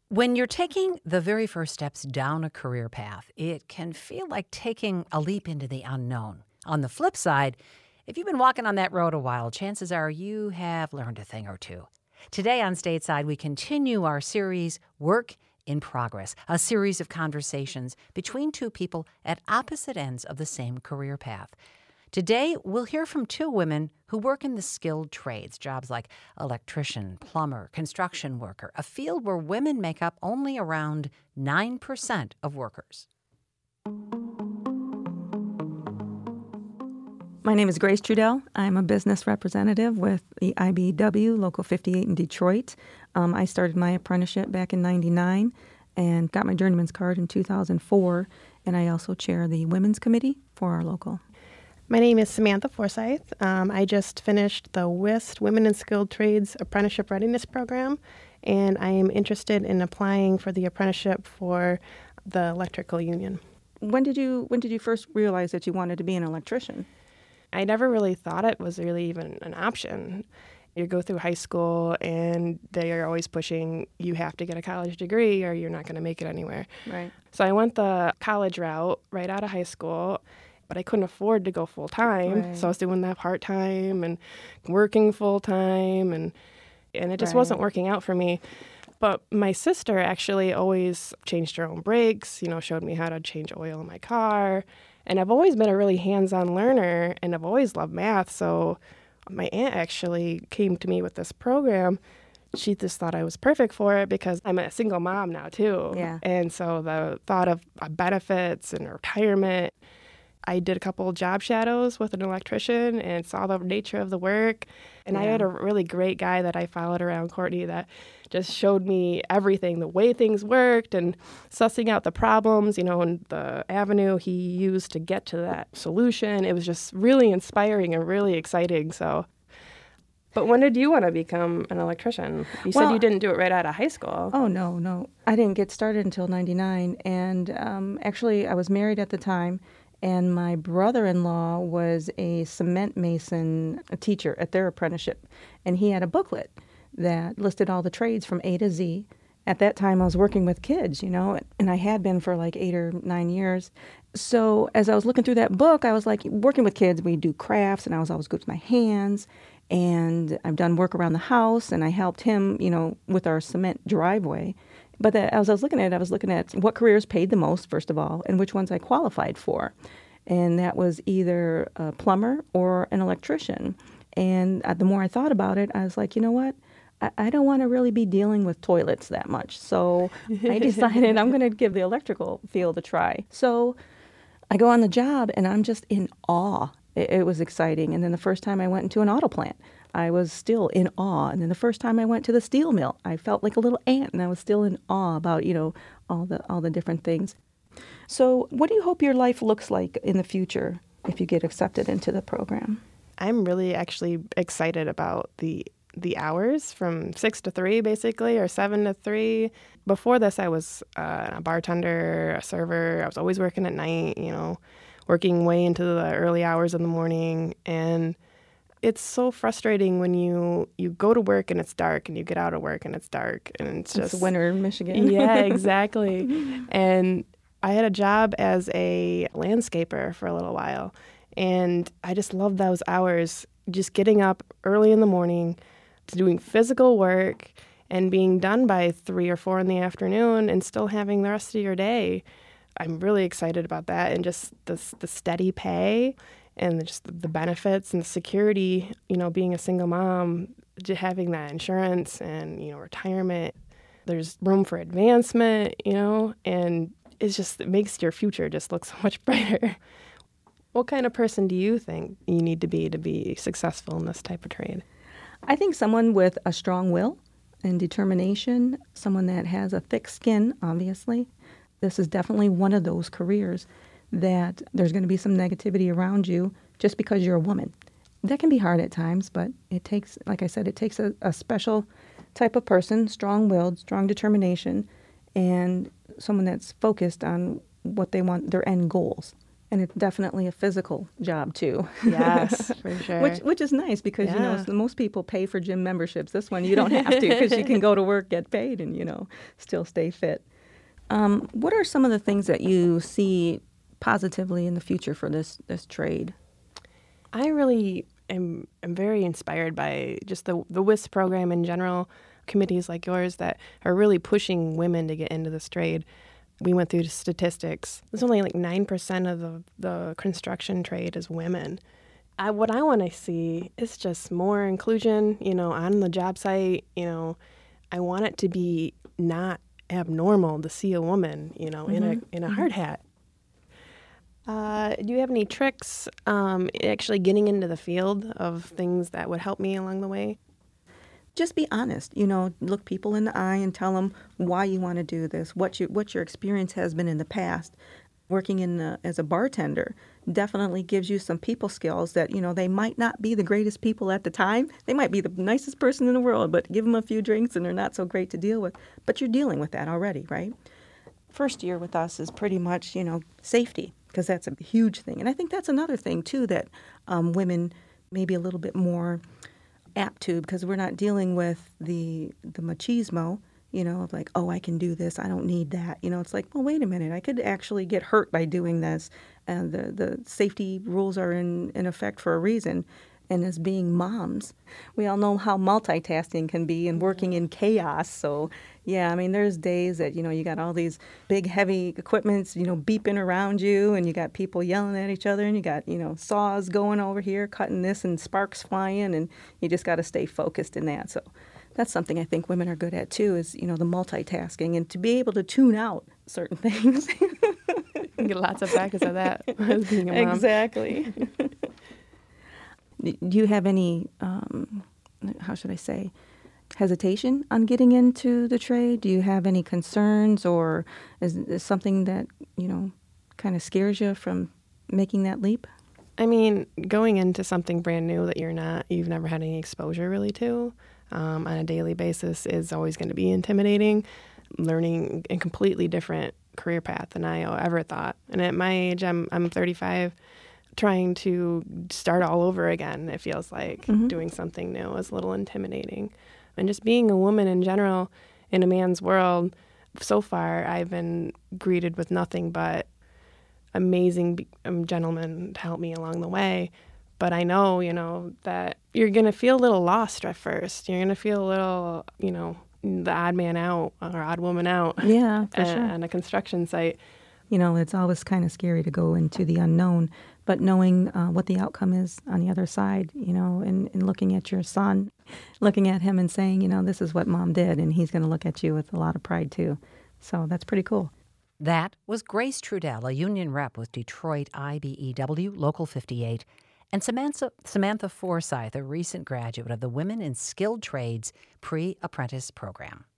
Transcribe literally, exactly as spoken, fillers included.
When you're taking the very first steps down a career path, it can feel like taking a leap into the unknown. On the flip side, if you've been walking on that road a while, chances are you have learned a thing or two. Today on Stateside, we continue our series, Work in Progress, a series of conversations between two people at opposite ends of the same career path. Today, we'll hear from two women who work in the skilled trades, jobs like electrician, plumber, construction worker, a field where women make up only around nine percent of workers. My name is Grace Trudell. I'm a business representative with the I B E W, Local fifty-eight in Detroit. Um, I started my apprenticeship back in ninety-nine and got my journeyman's card in two thousand four, and I also chair the Women's Committee for our local. My name is Samantha Forsyth. Um, I just finished the W I S T Women in Skilled Trades Apprenticeship Readiness Program, and I am interested in applying for the apprenticeship for the electrical union. When did you when did you first realize that you wanted to be an electrician? I never really thought it was really even an option. You go through high school and they are always pushing, you have to get a college degree or you're not going to make it anywhere. Right. So I went the college route right out of high school. But I couldn't afford to go full-time, Right. so I was doing that part-time and working full-time, and and it just Right. wasn't working out for me. But my sister actually always changed her own brakes, you know, showed me how to change oil in my car, and I've always been a really hands-on learner, and I've always loved math, so my aunt actually came to me with this program. She just thought I was perfect for it because I'm a single mom now, too. Yeah. And so the thought of uh, benefits and retirement, I did a couple job shadows with an electrician and saw the nature of the work. And I Yeah. had a really great guy that I followed around, Courtney, that just showed me everything, the way things worked and sussing out the problems, you know, and the avenue he used to get to that solution. It was just really inspiring and really exciting. So, but when did you want to become an electrician? You said Well- you didn't do it right out of high school. Oh, no, no. I didn't get started until ninety-nine, and um, actually I was married at the time. And my brother-in-law was a cement mason a teacher at their apprenticeship. And he had a booklet that listed all the trades from A to Z. At that time, I was working with kids, you know, and I had been for like eight or nine years. So as I was looking through that book, I was like, working with kids, we do crafts, and I was always good with my hands. And I've done work around the house, and I helped him, you know, with our cement driveway. But the, as I was looking at it, I was looking at what careers paid the most, first of all, and which ones I qualified for. And that was either a plumber or an electrician. And uh, the more I thought about it, I was like, you know what? I, I don't want to really be dealing with toilets that much. So I decided I'm going to give the electrical field a try. So I go on the job, and I'm just in awe. It, it was exciting. And then the first time I went into an auto plant, I was still in awe. And then the first time I went to the steel mill, I felt like a little ant, and I was still in awe about, you know, all the all the different things. So what do you hope your life looks like in the future if you get accepted into the program? I'm really actually excited about the the hours from six to three, basically, or seven to three. Before this, I was uh, a bartender, a server. I was always working at night, you know, working way into the early hours in the morning. And it's so frustrating when you, you go to work and it's dark, and you get out of work and it's dark, and it's just It's winter in Michigan. Yeah, exactly. And I had a job as a landscaper for a little while, and I just loved those hours, just getting up early in the morning, doing physical work, and being done by three or four in the afternoon, and still having the rest of your day. I'm really excited about that, and just the the steady pay, and just the benefits and the security. You know, being a single mom, just having that insurance and, you know, retirement. There's room for advancement, you know, and it's just, it makes your future just look so much brighter. What kind of person do you think you need to be to be successful in this type of trade? I think someone with a strong will and determination, someone that has a thick skin, obviously. This is definitely one of those careers that there's going to be some negativity around you just because you're a woman. That can be hard at times, but it takes, like I said, it takes a, a special type of person, strong-willed, strong determination, and someone that's focused on what they want, their end goals. And it's definitely a physical job too. Yes, for sure. which which is nice because you know Yeah. so most people pay for gym memberships. This one you don't have to because you can go to work, get paid, and you know still stay fit. Um, what are some of the things that you see positively in the future for this this trade? I really am, am very inspired by just the the W I S program in general, committees like yours that are really pushing women to get into this trade. We went through the statistics. There's only like nine percent of the, the construction trade is women. I, what I want to see is just more inclusion, you know, on the job site. You know, I want it to be not abnormal to see a woman, you know, in a in a hard hat. Uh, do you have any tricks um, actually getting into the field of things that would help me along the way? Just be honest, you know, look people in the eye and tell them why you want to do this, what you what your experience has been in the past. Working in the, as a bartender definitely gives you some people skills that, you know, they might not be the greatest people at the time. They might be the nicest person in the world, but give them a few drinks and they're not so great to deal with. But you're dealing with that already, right? First year with us is pretty much, you know, safety, because that's a huge thing. And I think that's another thing, too, that um, women may be a little bit more apt to, because we're not dealing with the the machismo, you know, of like, oh, I can do this, I don't need that. You know, it's like, well, wait a minute, I could actually get hurt by doing this. And the, the safety rules are in, in effect for a reason. And as being moms, we all know how multitasking can be and working in chaos. So, yeah, I mean, there's days that, you know, you got all these big, heavy equipments, you know, beeping around you, and you got people yelling at each other, and you got, you know, saws going over here, cutting this, and sparks flying, and you just got to stay focused in that. So that's something I think women are good at, too, is, you know, the multitasking and to be able to tune out certain things. You get lots of practice of that as being a mom. Exactly. Do you have any, um, how should I say, hesitation on getting into the trade? Do you have any concerns, or is is something that, you know, kind of scares you from making that leap? I mean, going into something brand new that you're not, you've never had any exposure really to um, on a daily basis is always going to be intimidating. Learning a completely different career path than I ever thought. And at my age, I'm I'm thirty-five. Trying to start all over again, it feels like Mm-hmm. doing something new is a little intimidating. And just being a woman in general in a man's world, so far I've been greeted with nothing but amazing be- um, gentlemen to help me along the way. But I know, you know, that you're going to feel a little lost at first. You're going to feel a little, you know, the odd man out or odd woman out Yeah, for at, sure. on a construction site. You know, it's always kind of scary to go into the unknown, but knowing uh, what the outcome is on the other side, you know, and, and looking at your son, looking at him and saying, you know, this is what mom did, and he's going to look at you with a lot of pride, too. So that's pretty cool. That was Grace Trudell, a union rep with Detroit I B E W Local fifty-eight, and Samantha, Samantha Forsyth, a recent graduate of the Women in Skilled Trades Pre-Apprentice Program.